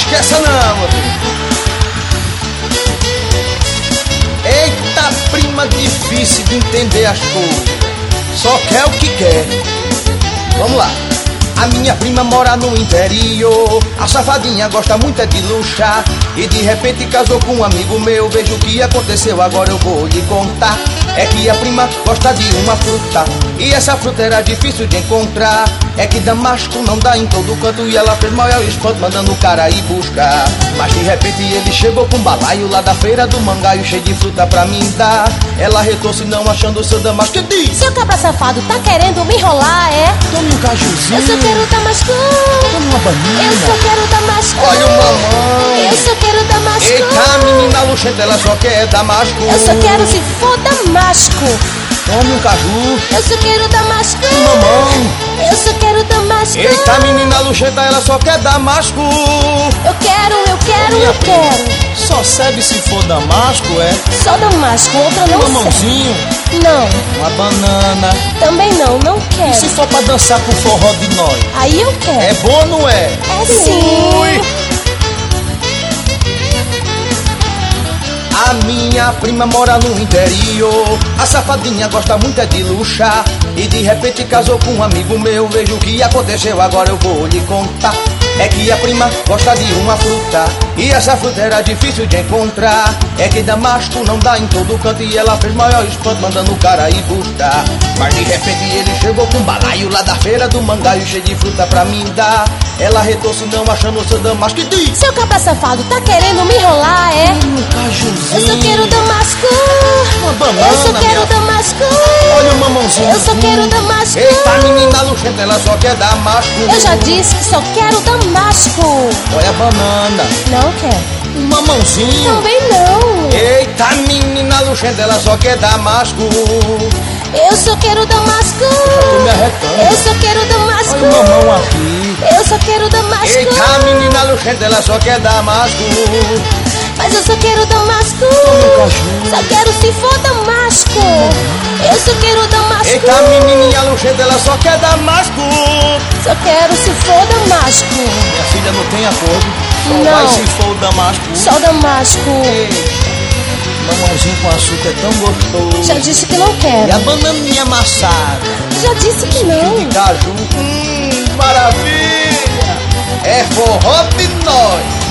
esqueça não, meu filho. Eita, prima difícil de entender as coisas. Só quer o que quer. Vamos lá. A minha prima mora no interior. A safadinha gosta muito é de luxar. E de repente casou com um amigo meu. Veja o que aconteceu, agora eu vou lhe contar. É que a prima gosta de uma fruta, e essa fruta era difícil de encontrar. É que Damasco não dá em todo canto, e ela fez maior espanto mandando o cara ir buscar. Mas de repente ele chegou com um balaio lá da feira do Mangaio, cheio de fruta pra mim dar. Ela retou-se não achando o seu Damasco e disse: seu cabra safado, tá querendo me enrolar, é? tome um cajuzinho. Eu só quero Damasco. Tome uma banana. Eu só quero Damasco. Olha o mamãe. Eu só quero Damasco. Eita, menina luxenta, ela só quer Damasco. Eu só quero se for Damasco. Tome um caju. Eu só quero Damasco. Mamãe. Eu só quero Damasco. Eita, menina luxenta, ela só quer Damasco. Eu quero. Só serve se for Damasco, é? Só Damasco, outra não Um mamãozinho. serve. Não, Uma banana. também não E quero. se for pra dançar com forró de nós? Aí eu quero. É bom ou não é? É sim. A minha prima mora no interior. A safadinha gosta muito é de luxar. E de repente casou com um amigo meu. Veja o que aconteceu, agora eu vou lhe contar. É que a prima gosta de uma fruta, e essa fruta era difícil de encontrar. É que Damasco não dá em todo canto, e ela fez maior espanto mandando o cara ir buscar. Mas de repente ele chegou com um balaio lá da feira do Mangaio, cheio de fruta pra mim dar. Ela retou-se não achando o seu Damasco e disse: Seu cabra safado, tá querendo me enrolar, é? um cajuzinho. Eu só quero Damasco. Uma banana, Eu só quero minha... Damasco. Olha o mamãozinho. Eu só quero Damasco. Eita, menina luxenta, ela só quer Damasco. Eu já disse que só quero Damasco. Olha a banana. Não quero. Um mamãozinho. Também não. Eita, menina luxenta, ela só quer Damasco. Eu só quero Damasco. Tô me arretando. Eu só quero Damasco. Olha o mamão aqui. Eu só quero Damasco. Eita, menina luxenta, ela só quer Damasco. Mas eu só quero Damasco. Tome um caju. Só quero se for Damasco. Eu só quero Damasco. Eita, menininha luxenta, ela só quer Damasco. Só quero se for Damasco. Minha filha não tem acordo. Só Não. vai se for o Damasco. Só Damasco. Ei, mamãozinho com açúcar é tão gostoso. Já disse que não E a quero. bananinha amassada. Já disse que não. De caju. Maravilha. É forró de nós.